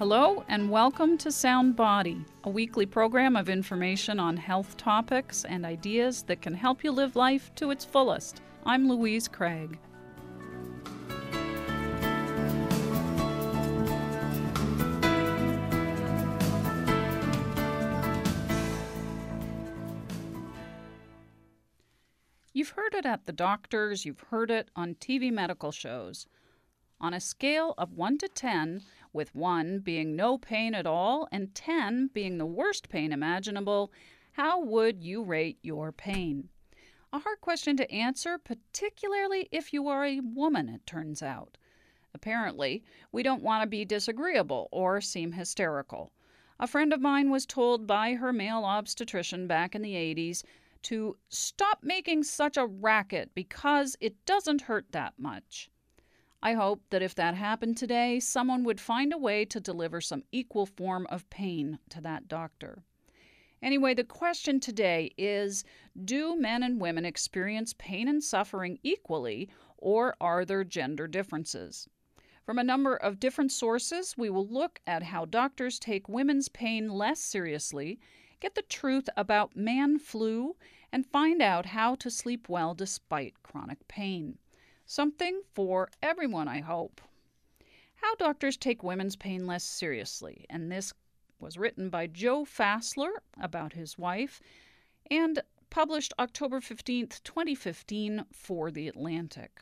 Hello and welcome to Sound Body, a weekly program of information on health topics and ideas that can help you live life to its fullest. I'm Louise Craig. You've heard it at the doctors, you've heard it on TV medical shows. On a scale of 1 to 10, with 1 being no pain at all and 10 being the worst pain imaginable, how would you rate your pain? A hard question to answer, particularly if you are a woman, it turns out. Apparently, we don't want to be disagreeable or seem hysterical. A friend of mine was told by her male obstetrician back in the 80s to stop making such a racket because it doesn't hurt that much. I hope that if that happened today, someone would find a way to deliver some equal form of pain to that doctor. Anyway, the question today is, do men and women experience pain and suffering equally, or are there gender differences? From a number of different sources, we will look at how doctors take women's pain less seriously, get the truth about man flu, and find out how to sleep well despite chronic pain. Something for everyone, I hope. How doctors take women's pain less seriously, and this was written by Joe Fassler about his wife and published October 15th, 2015 for The Atlantic.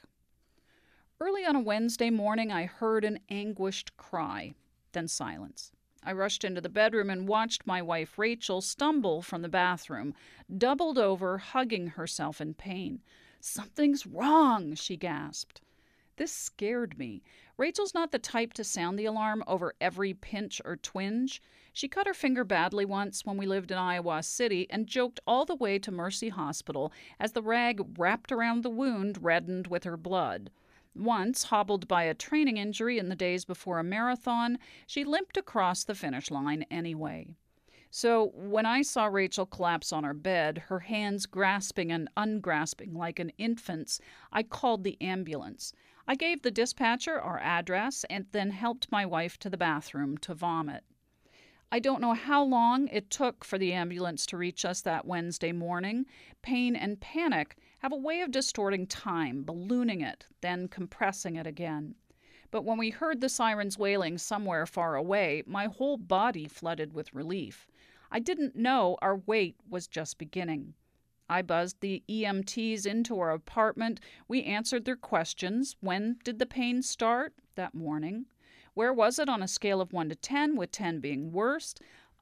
Early on a Wednesday morning, I heard an anguished cry, then silence. I rushed into the bedroom and watched my wife Rachel stumble from the bathroom, doubled over, hugging herself in pain. "Something's wrong," she gasped. This scared me. Rachel's not the type to sound the alarm over every pinch or twinge. She cut her finger badly once when we lived in Iowa City and joked all the way to Mercy Hospital as the rag wrapped around the wound reddened with her blood. Once, hobbled by a training injury in the days before a marathon, she limped across the finish line anyway. So when I saw Rachel collapse on her bed, her hands grasping and ungrasping like an infant's, I called the ambulance. I gave the dispatcher our address and then helped my wife to the bathroom to vomit. I don't know how long it took for the ambulance to reach us that Wednesday morning. Pain and panic have a way of distorting time, ballooning it, then compressing it again. But when we heard the sirens wailing somewhere far away, my whole body flooded with relief. I didn't know our wait was just beginning. I buzzed the EMTs into our apartment. We answered their questions. When did the pain start? That morning. Where was it on a scale of 1 to 10, with 10 being worst?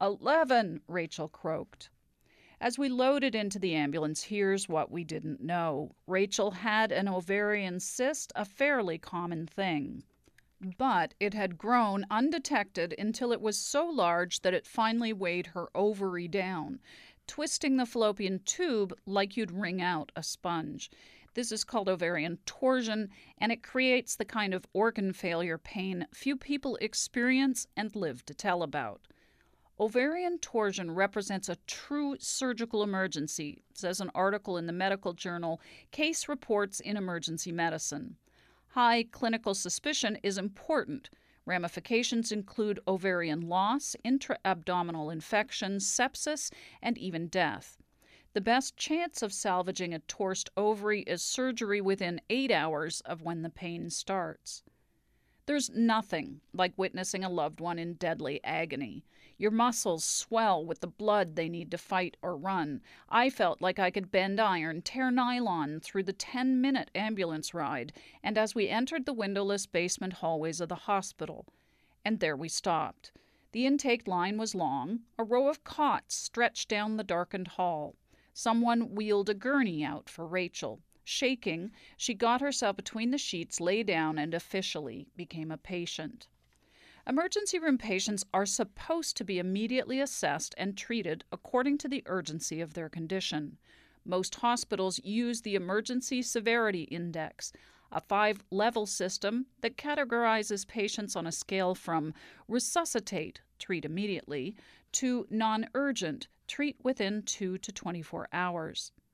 11, Rachel croaked. As we loaded into the ambulance, here's what we didn't know. Rachel had an ovarian cyst, a fairly common thing. But it had grown undetected until it was so large that it finally weighed her ovary down, twisting the fallopian tube like you'd wring out a sponge. This is called ovarian torsion, and it creates the kind of organ failure pain few people experience and live to tell about. Ovarian torsion represents a true surgical emergency, says an article in the medical journal Case Reports in Emergency Medicine. High clinical suspicion is important. Ramifications include ovarian loss, intra-abdominal infections, sepsis, and even death. The best chance of salvaging a torsed ovary is surgery within 8 hours of when the pain starts. There's nothing like witnessing a loved one in deadly agony. Your muscles swell with the blood they need to fight or run. I felt like I could bend iron, tear nylon through the 10-minute ambulance ride, and as we entered the windowless basement hallways of the hospital. And there we stopped. The intake line was long. A row of cots stretched down the darkened hall. Someone wheeled a gurney out for Rachel. Shaking, she got herself between the sheets, lay down, and officially became a patient. Emergency room patients are supposed to be immediately assessed and treated according to the urgency of their condition. Most hospitals use the Emergency Severity Index, a 5-level system that categorizes patients on a scale from resuscitate, treat immediately, to non-urgent, treat within 2 to 24 hours.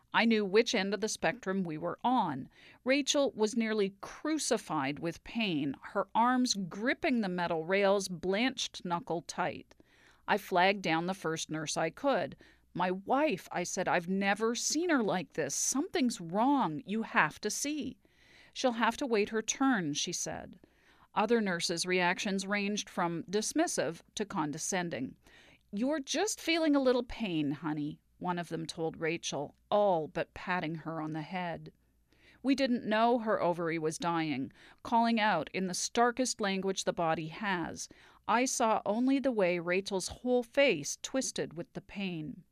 I knew which end of the spectrum we were on. Rachel was nearly crucified with pain, her arms gripping the metal rails, blanched knuckle tight. I flagged down the first nurse I could. "My wife," I said. "I've never seen her like this. Something's wrong. You have to see." "She'll have to wait her turn," she said. Other nurses' reactions ranged from dismissive to condescending. "You're just feeling a little pain, honey," one of them told Rachel, all but patting her on the head. We didn't know her ovary was dying, calling out in the starkest language the body has. I saw only the way Rachel's whole face twisted with the pain.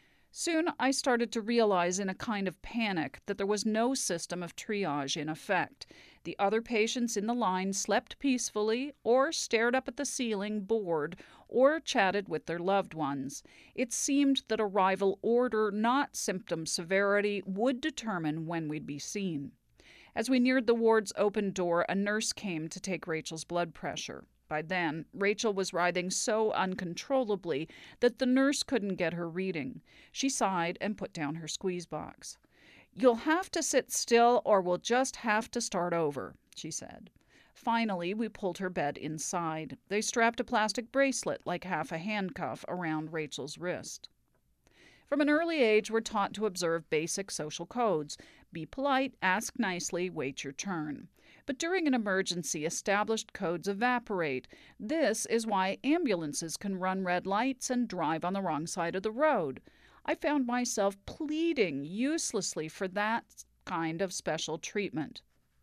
Soon I started to realize in a kind of panic that there was no system of triage in effect. The other patients in the line slept peacefully, or stared up at the ceiling bored, or chatted with their loved ones. It seemed that arrival order, not symptom severity, would determine when we'd be seen. As we neared the ward's open door, a nurse came to take Rachel's blood pressure. By then, Rachel was writhing so uncontrollably that the nurse couldn't get her reading. She sighed and put down her squeeze box. "You'll have to sit still or we'll just have to start over," she said. Finally, we pulled her bed inside. They strapped a plastic bracelet, like half a handcuff, around Rachel's wrist. From an early age, we're taught to observe basic social codes. Be polite, ask nicely, wait your turn. But during an emergency, established codes evaporate. This is why ambulances can run red lights and drive on the wrong side of the road. I found myself pleading uselessly for that kind of special treatment.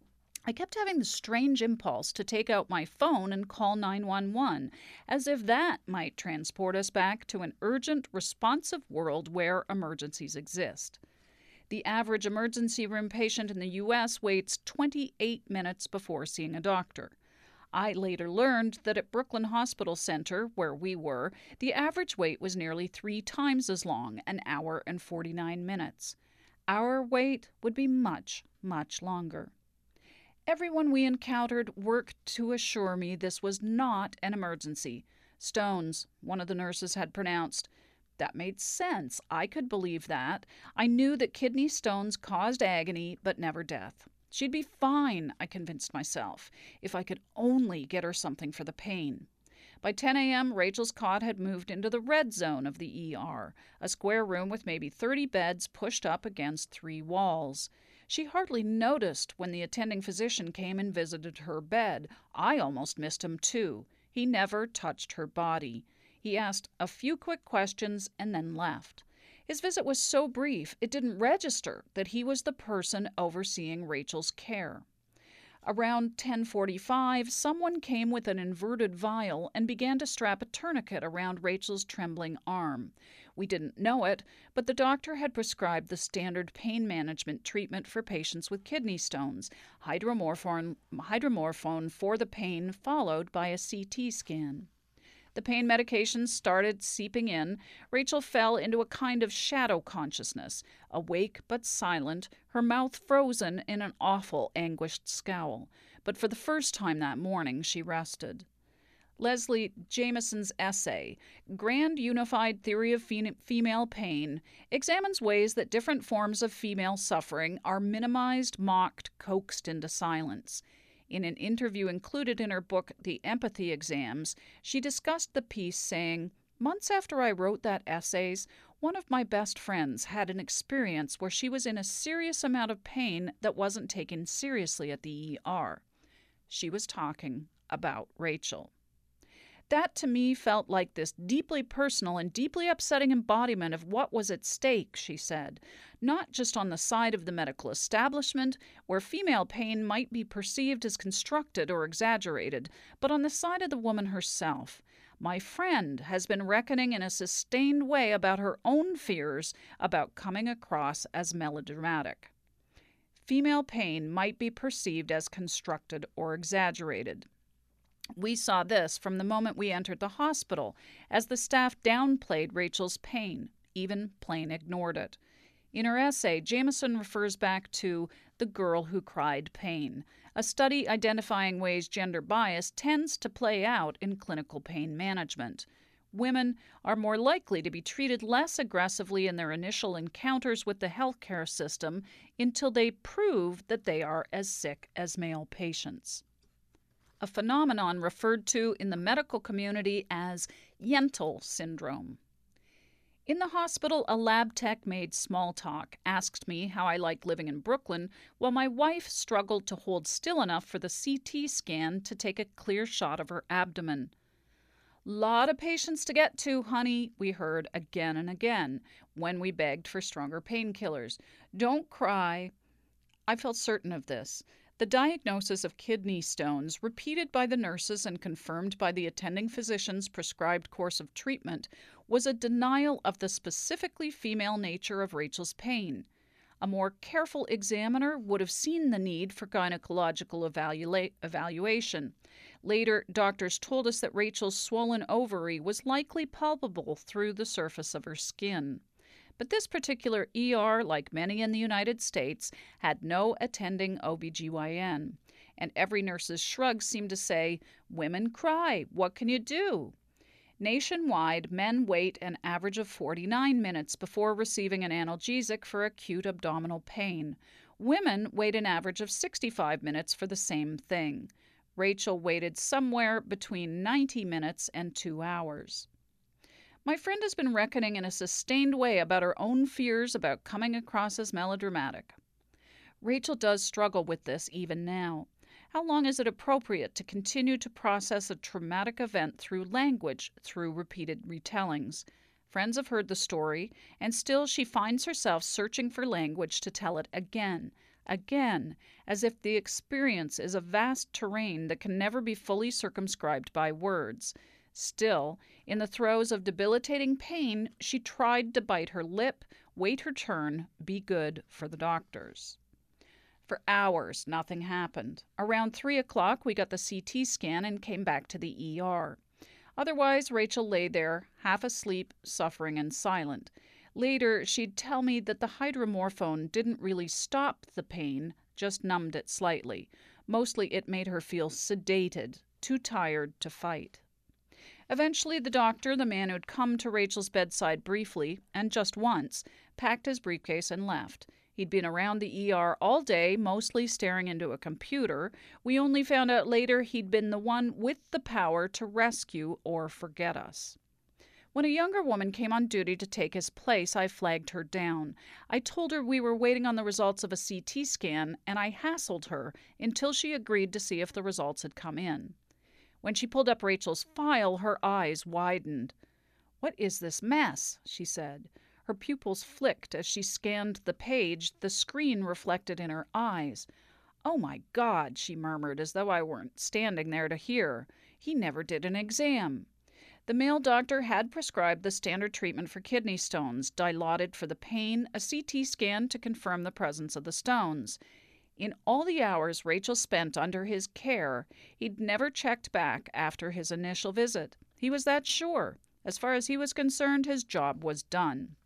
I kept having the strange impulse to take out my phone and call 911, as if that might transport us back to an urgent, responsive world where emergencies exist. The average emergency room patient in the U.S. waits 28 minutes before seeing a doctor. I later learned that at Brooklyn Hospital Center, where we were, the average wait was nearly 3 times as long, an hour and 49 minutes. Our wait would be much, much longer. Everyone we encountered worked to assure me this was not an emergency. "Stones," one of the nurses had pronounced. That made sense. I could believe that. I knew that kidney stones caused agony, but never death. She'd be fine, I convinced myself, if I could only get her something for the pain. By 10 a.m., Rachel's cot had moved into the red zone of the ER, a square room with maybe 30 beds pushed up against 3 walls. She hardly noticed when the attending physician came and visited her bed. I almost missed him, too. He never touched her body. He asked a few quick questions and then left. His visit was so brief, it didn't register that he was the person overseeing Rachel's care. Around 10:45, someone came with an inverted vial and began to strap a tourniquet around Rachel's trembling arm. We didn't know it, but the doctor had prescribed the standard pain management treatment for patients with kidney stones, hydromorphone for the pain, followed by a CT scan. The pain medications started seeping in. Rachel fell into a kind of shadow consciousness, awake but silent, her mouth frozen in an awful, anguished scowl. But for the first time that morning, she rested. Leslie Jamison's essay, Grand Unified Theory of Female Pain, examines ways that different forms of female suffering are minimized, mocked, coaxed into silence. In an interview included in her book, The Empathy Exams, she discussed the piece, saying, "Months after I wrote that essay, one of my best friends had an experience where she was in a serious amount of pain that wasn't taken seriously at the ER. She was talking about Rachel." That to me felt like this deeply personal and deeply upsetting embodiment of what was at stake, she said, not just on the side of the medical establishment, where female pain might be perceived as constructed or exaggerated, but on the side of the woman herself. My friend has been reckoning in a sustained way about her own fears about coming across as melodramatic. Female pain might be perceived as constructed or exaggerated. We saw this from the moment we entered the hospital, as the staff downplayed Rachel's pain, even plain ignored it. In her essay, Jamison refers back to The Girl Who Cried Pain, a study identifying ways gender bias tends to play out in clinical pain management. women are more likely to be treated less aggressively in their initial encounters with the healthcare system until they prove that they are as sick as male patients. A phenomenon referred to in the medical community as Yentl syndrome. In the hospital, a lab tech made small talk, asked me how I liked living in Brooklyn, while my wife struggled to hold still enough for the CT scan to take a clear shot of her abdomen. "Lot of patients to get to, honey," we heard again and again when we begged for stronger painkillers. "Don't cry." I felt certain of this. The diagnosis of kidney stones, repeated by the nurses and confirmed by the attending physician's prescribed course of treatment, was a denial of the specifically female nature of Rachel's pain. A more careful examiner would have seen the need for gynecological evaluation. Later, doctors told us that Rachel's swollen ovary was likely palpable through the surface of her skin. But this particular ER, like many in the United States, had no attending OBGYN. And every nurse's shrug seemed to say, "Women cry. What can you do?" Nationwide, men wait an average of 49 minutes before receiving an analgesic for acute abdominal pain. Women wait an average of 65 minutes for the same thing. Rachel waited somewhere between 90 minutes and 2 hours. My friend has been reckoning in a sustained way about her own fears about coming across as melodramatic. Rachel does struggle with this even now. How long is it appropriate to continue to process a traumatic event through language, through repeated retellings? Friends have heard the story, and still she finds herself searching for language to tell it again, as if the experience is a vast terrain that can never be fully circumscribed by words. Still, in the throes of debilitating pain, she tried to bite her lip, wait her turn, be good for the doctors. For hours, nothing happened. Around 3 o'clock, we got the CT scan and came back to the ER. Otherwise, Rachel lay there, half asleep, suffering and silent. Later, she'd tell me that the hydromorphone didn't really stop the pain, just numbed it slightly. Mostly it made her feel sedated, too tired to fight. Eventually, the doctor, the man who'd come to Rachel's bedside briefly, and just once, packed his briefcase and left. He'd been around the ER all day, mostly staring into a computer. We only found out later he'd been the one with the power to rescue or forget us. When a younger woman came on duty to take his place, I flagged her down. I told her we were waiting on the results of a CT scan, and I hassled her until she agreed to see if the results had come in. When she pulled up Rachel's file, her eyes widened. "What is this mess?" she said. Her pupils flicked as she scanned the page, the screen reflected in her eyes. "Oh, my God," she murmured, as though I weren't standing there to hear. "He never did an exam." The male doctor had prescribed the standard treatment for kidney stones, Dilaudid for the pain, a CT scan to confirm the presence of the stones. In all the hours Rachel spent under his care, he'd never checked back after his initial visit. He was that sure. As far as he was concerned, his job was done.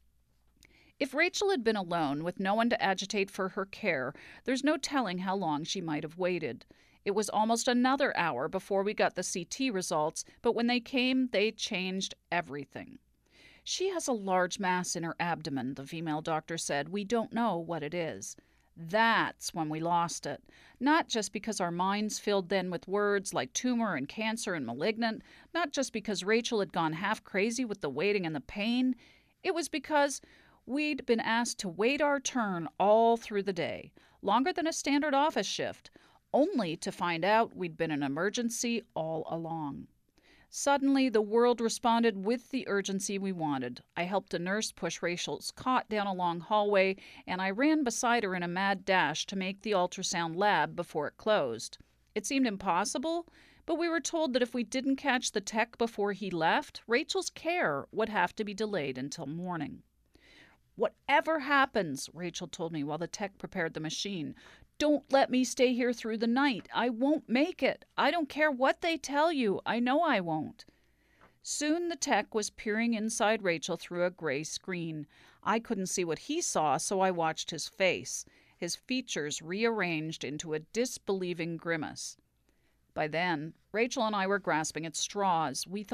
If Rachel had been alone, with no one to agitate for her care, there's no telling how long she might have waited. It was almost another hour before we got the CT results, but when they came, they changed everything. "She has a large mass in her abdomen," the female doctor said. "We don't know what it is." That's when we lost it. Not just because our minds filled then with words like tumor and cancer and malignant, not just because Rachel had gone half crazy with the waiting and the pain. It was because we'd been asked to wait our turn all through the day, longer than a standard office shift, only to find out we'd been an emergency all along. Suddenly, the world responded with the urgency we wanted. I helped a nurse push Rachel's cot down a long hallway, and I ran beside her in a mad dash to make the ultrasound lab before it closed. It seemed impossible, but we were told that if we didn't catch the tech before he left, Rachel's care would have to be delayed until morning. "Whatever happens," Rachel told me while the tech prepared the machine, "don't let me stay here through the night. I won't make it. I don't care what they tell you. I know I won't." Soon the tech was peering inside Rachel through a gray screen. I couldn't see what he saw, so I watched his face, his features rearranged into a disbelieving grimace. By then, Rachel and I were grasping at straws. We thought,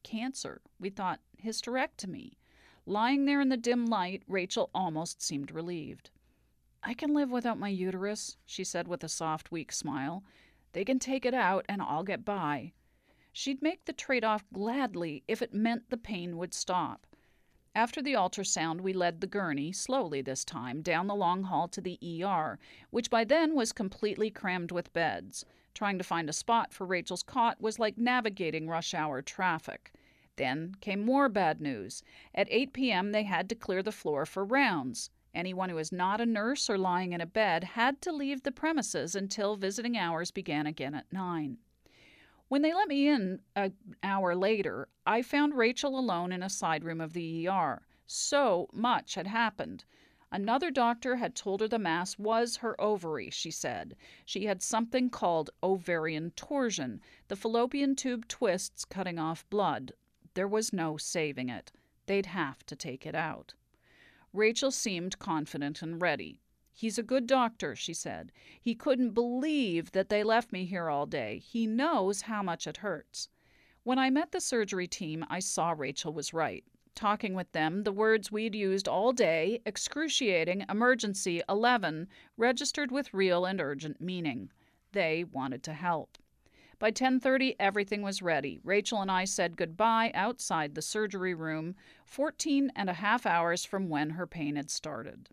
cancer. We thought hysterectomy. Lying there in the dim light, Rachel almost seemed relieved. I can live without my uterus, she said with a soft, weak smile. They can take it out and I'll get by. She'd make the trade-off gladly if it meant the pain would stop. After the ultrasound, we led the gurney, slowly this time, down the long hall to the ER, which by then was completely crammed with beds. Trying to find a spot for Rachel's cot was like navigating rush hour traffic. Then came more bad news. At 8 p.m., they had to clear the floor for rounds. Anyone who was not a nurse or lying in a bed had to leave the premises until visiting hours began again at 9. When they let me in an hour later, I found Rachel alone in a side room of the ER. So much had happened. Another doctor had told her the mass was her ovary, she said. She had something called ovarian torsion, the fallopian tube twists cutting off blood. There was no saving it. They'd have to take it out. Rachel seemed confident and ready. He's a good doctor, she said. He couldn't believe that they left me here all day. He knows how much it hurts. When I met the surgery team, I saw Rachel was right. Talking with them, the words we'd used all day, excruciating, emergency, 11, registered with real and urgent meaning. They wanted to help. By 10:30, everything was ready. Rachel and I said goodbye outside the surgery room, 14 and a half hours from when her pain had started.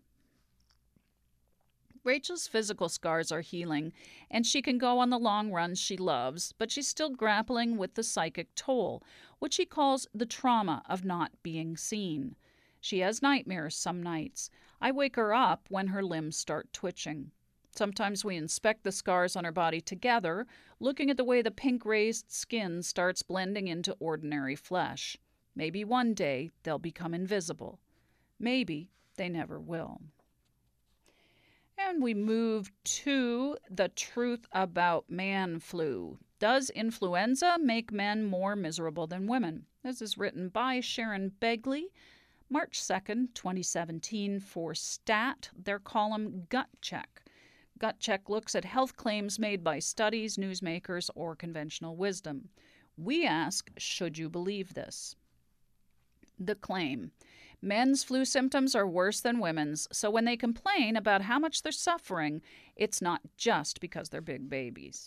Rachel's physical scars are healing, and she can go on the long runs she loves, but she's still grappling with the psychic toll, what she calls the trauma of not being seen. She has nightmares some nights. I wake her up when her limbs start twitching. Sometimes we inspect the scars on her body together, looking at the way the pink raised skin starts blending into ordinary flesh. Maybe one day they'll become invisible. Maybe they never will. And we move to the truth about man flu. Does influenza make men more miserable than women? This is written by Sharon Begley, March 2nd, 2017, for STAT, their column Gut Check. Gut Check looks at health claims made by studies, newsmakers, or conventional wisdom. We ask, should you believe this? The claim. Men's flu symptoms are worse than women's, so when they complain about how much they're suffering, it's not just because they're big babies.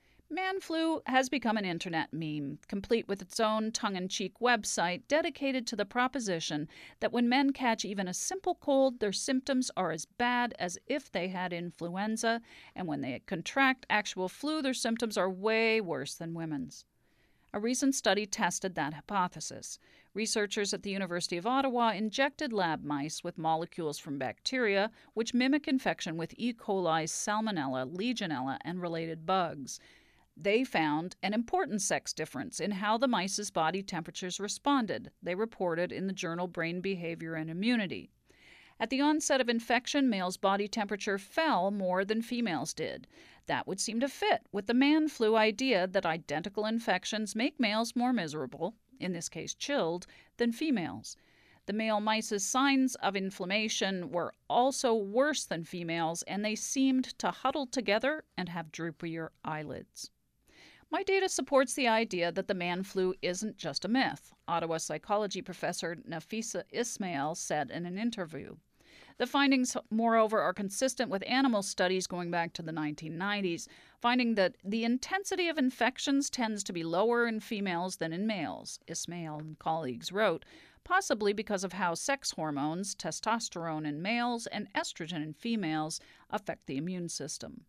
Man flu has become an internet meme, complete with its own tongue-in-cheek website dedicated to the proposition that when men catch even a simple cold, their symptoms are as bad as if they had influenza, and when they contract actual flu, their symptoms are way worse than women's. A recent study tested that hypothesis. Researchers at the University of Ottawa injected lab mice with molecules from bacteria which mimic infection with E. coli, Salmonella, Legionella, and related bugs. They found an important sex difference in how the mice's body temperatures responded, they reported in the journal Brain Behavior and Immunity. At the onset of infection, males' body temperature fell more than females did. That would seem to fit with the man flu idea that identical infections make males more miserable, in this case chilled, than females. The male mice's signs of inflammation were also worse than females, and they seemed to huddle together and have droopier eyelids. My data supports the idea that the man flu isn't just a myth, Ottawa psychology professor Nafisa Ismail said in an interview. The findings, moreover, are consistent with animal studies going back to the 1990s, finding that the intensity of infections tends to be lower in females than in males, Ismail and colleagues wrote, possibly because of how sex hormones, testosterone in males and estrogen in females, affect the immune system.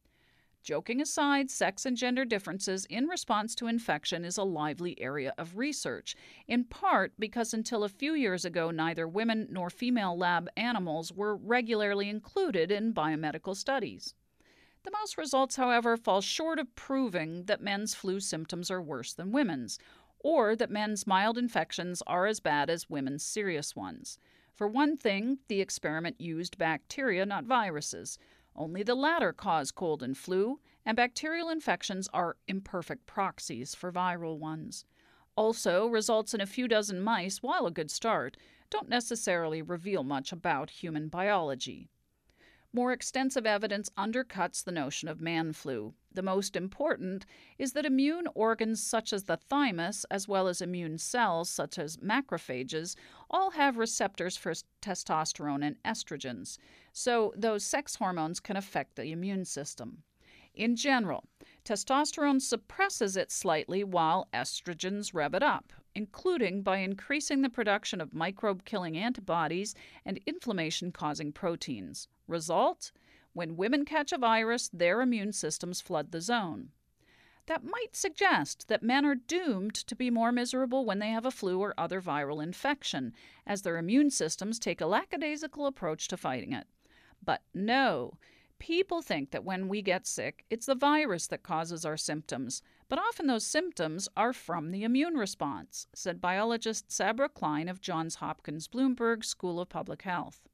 Joking aside, sex and gender differences in response to infection is a lively area of research, in part because until a few years ago neither women nor female lab animals were regularly included in biomedical studies. The mouse results, however, fall short of proving that men's flu symptoms are worse than women's, or that men's mild infections are as bad as women's serious ones. For one thing, the experiment used bacteria, not viruses. Only the latter cause cold and flu, and bacterial infections are imperfect proxies for viral ones. Also, results in a few dozen mice, while a good start, don't necessarily reveal much about human biology. More extensive evidence undercuts the notion of man flu. The most important is that immune organs such as the thymus, as well as immune cells such as macrophages, all have receptors for testosterone and estrogens, so those sex hormones can affect the immune system. In general, testosterone suppresses it slightly while estrogens rev it up, including by increasing the production of microbe-killing antibodies and inflammation-causing proteins. Result? When women catch a virus, their immune systems flood the zone. That might suggest that men are doomed to be more miserable when they have a flu or other viral infection, as their immune systems take a lackadaisical approach to fighting it. But no. People think that when we get sick, it's the virus that causes our symptoms, but often those symptoms are from the immune response, said biologist Sabra Klein of Johns Hopkins Bloomberg School of Public Health.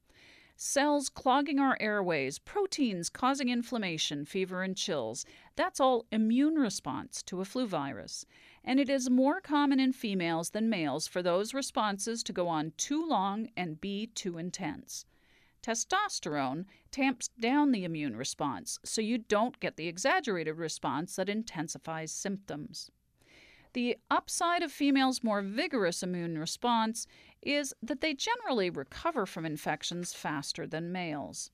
Cells clogging our airways, proteins causing inflammation, fever, and chills. That's all immune response to a flu virus. And it is more common in females than males for those responses to go on too long and be too intense. Testosterone tamps down the immune response, so you don't get the exaggerated response that intensifies symptoms. The upside of females' more vigorous immune response is that they generally recover from infections faster than males.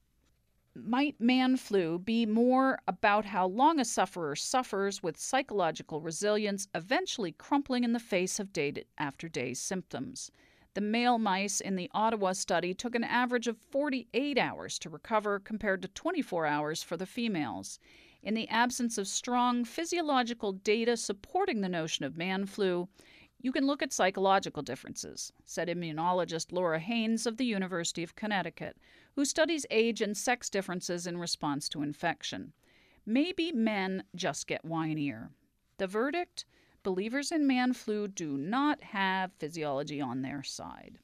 Might man flu be more about how long a sufferer suffers with psychological resilience eventually crumpling in the face of day-after-day symptoms? The male mice in the Ottawa study took an average of 48 hours to recover compared to 24 hours for the females. In the absence of strong physiological data supporting the notion of man flu, you can look at psychological differences, said immunologist Laura Haynes of the University of Connecticut, who studies age and sex differences in response to infection. Maybe men just get whinier. The verdict? Believers in man flu do not have physiology on their side.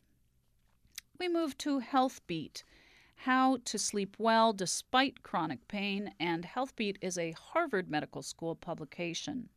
We move to HealthBeat, How to Sleep Well Despite Chronic Pain, and HealthBeat is a Harvard Medical School publication.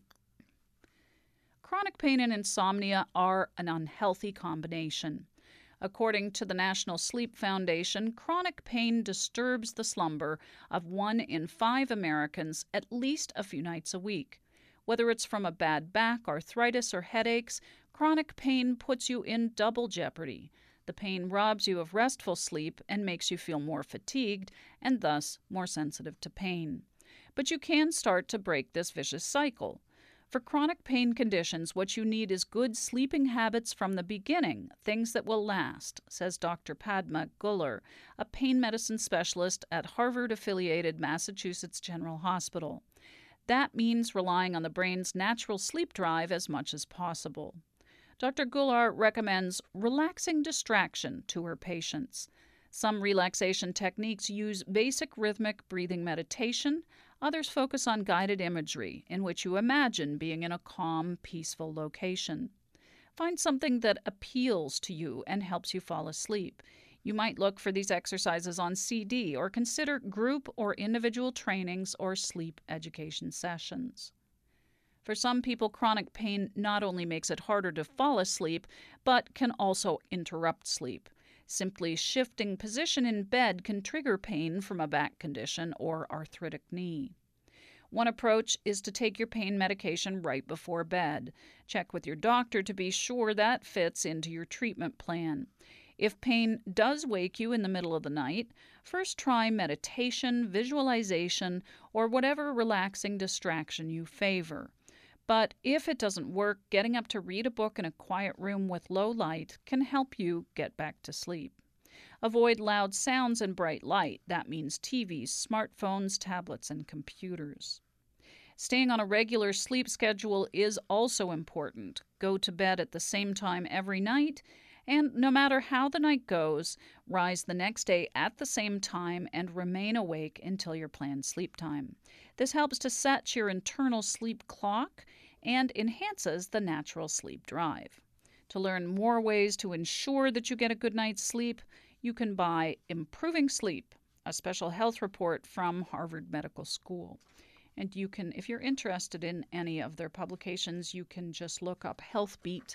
Chronic pain and insomnia are an unhealthy combination. According to the National Sleep Foundation, chronic pain disturbs the slumber of 1 in 5 Americans at least a few nights a week. Whether it's from a bad back, arthritis, or headaches, chronic pain puts you in double jeopardy. The pain robs you of restful sleep and makes you feel more fatigued and thus more sensitive to pain. But you can start to break this vicious cycle. For chronic pain conditions, what you need is good sleeping habits from the beginning, things that will last, says Dr. Padma Guller, a pain medicine specialist at Harvard-affiliated Massachusetts General Hospital. That means relying on the brain's natural sleep drive as much as possible. Dr. Guller recommends relaxing distraction to her patients. Some relaxation techniques use basic rhythmic breathing meditation. Others focus on guided imagery, in which you imagine being in a calm, peaceful location. Find something that appeals to you and helps you fall asleep. You might look for these exercises on CD or consider group or individual trainings or sleep education sessions. For some people, chronic pain not only makes it harder to fall asleep, but can also interrupt sleep. Simply shifting position in bed can trigger pain from a back condition or arthritic knee. One approach is to take your pain medication right before bed. Check with your doctor to be sure that fits into your treatment plan. If pain does wake you in the middle of the night, first try meditation, visualization, or whatever relaxing distraction you favor. But if it doesn't work, getting up to read a book in a quiet room with low light can help you get back to sleep. Avoid loud sounds and bright light. That means TVs, smartphones, tablets, and computers. Staying on a regular sleep schedule is also important. Go to bed at the same time every night, and no matter how the night goes, rise the next day at the same time and remain awake until your planned sleep time. This helps to set your internal sleep clock and enhances the natural sleep drive. To learn more ways to ensure that you get a good night's sleep, you can buy Improving Sleep, a special health report from Harvard Medical School. And you can, if you're interested in any of their publications, you can just look up HealthBeat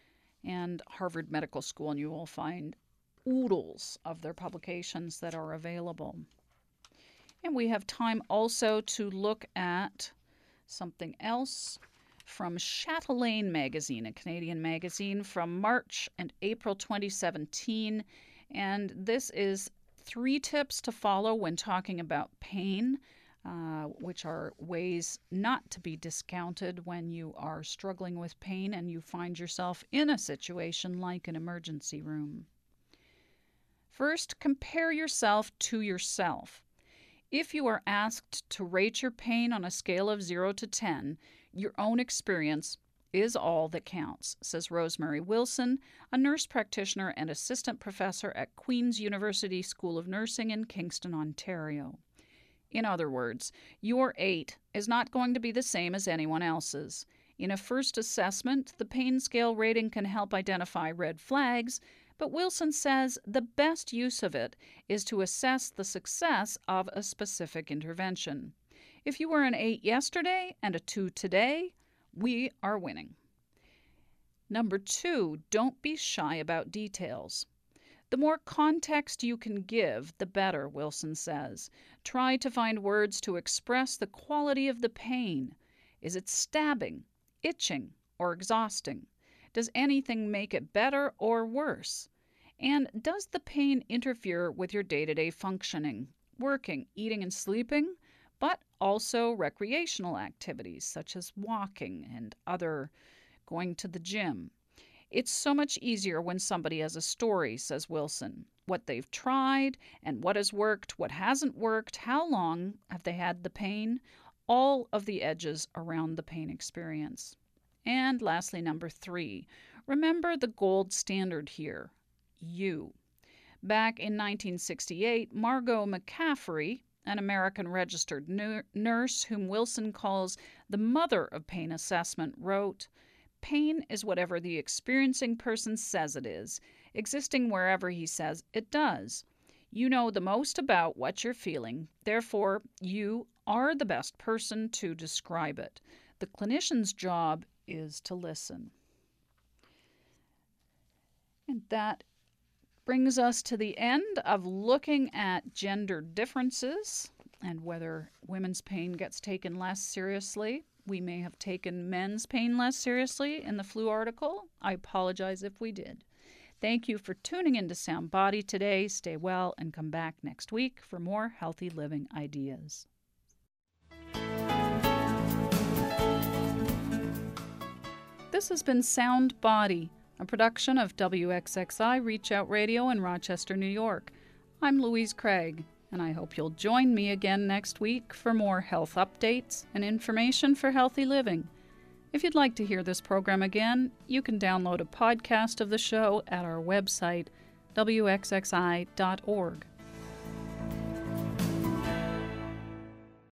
and Harvard Medical School, and you will find oodles of their publications that are available. And we have time also to look at something else from Chatelaine Magazine, a Canadian magazine from March and April 2017. And this is 3 tips to follow when talking about pain, which are ways not to be discounted when you are struggling with pain and you find yourself in a situation like an emergency room. First, compare yourself to yourself. If you are asked to rate your pain on a scale of 0 to 10, your own experience is all that counts, says Rosemary Wilson, a nurse practitioner and assistant professor at Queen's University School of Nursing in Kingston, Ontario. In other words, your 8 is not going to be the same as anyone else's. In a first assessment, the pain scale rating can help identify red flags, but Wilson says the best use of it is to assess the success of a specific intervention. If you were an 8 yesterday and a 2 today, we are winning. Number 2, don't be shy about details. The more context you can give, the better, Wilson says. Try to find words to express the quality of the pain. Is it stabbing, itching, or exhausting? Does anything make it better or worse? And does the pain interfere with your day-to-day functioning, working, eating, and sleeping, but also recreational activities such as walking and other going to the gym? It's so much easier when somebody has a story, says Wilson. What they've tried and what has worked, what hasn't worked, how long have they had the pain, all of the edges around the pain experience. And lastly, number 3, remember the gold standard here, you. Back in 1968, Margot McCaffrey, an American registered nurse whom Wilson calls the mother of pain assessment, wrote, "Pain is whatever the experiencing person says it is, existing wherever he says it does. You know the most about what you're feeling, therefore you are the best person to describe it. The clinician's job is to listen." And that brings us to the end of looking at gender differences and whether women's pain gets taken less seriously. We may have taken men's pain less seriously in the flu article. I apologize if we did. Thank you for tuning into Sound Body today. Stay well and come back next week for more healthy living ideas. This has been Sound Body, a production of WXXI Reach Out Radio in Rochester, New York. I'm Louise Craig, and I hope you'll join me again next week for more health updates and information for healthy living. If you'd like to hear this program again, you can download a podcast of the show at our website, wxxi.org.